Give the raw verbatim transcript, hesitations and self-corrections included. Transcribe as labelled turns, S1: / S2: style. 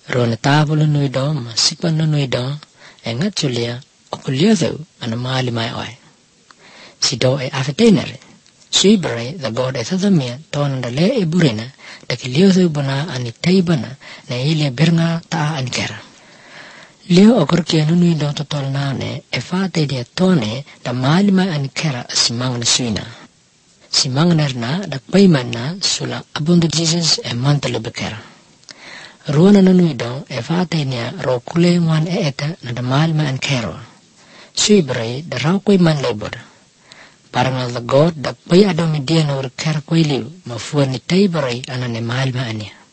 S1: Rona tavolo nui do ma sipano nui do e ngatulia okuliozo ana mali mai oi. Si do e afetenere. Suibere the god e thadamia tonanda le e burina da kiliozo bana ani taibana na ile birnga ta anikera. Leo okorkia nui do totol nane e fate dia tone da mali mai anikera simang na suina. Simang nerna da paimana sula abundu Jesus e mantalo bekera. Ruana nui do e fate nia ro kule wan e eta na da mali mai anikero. Suibere da rau koi man lebor. Parang the god da pai adomi dia no kera koi liu ma fuani taibere anane mali mai ania.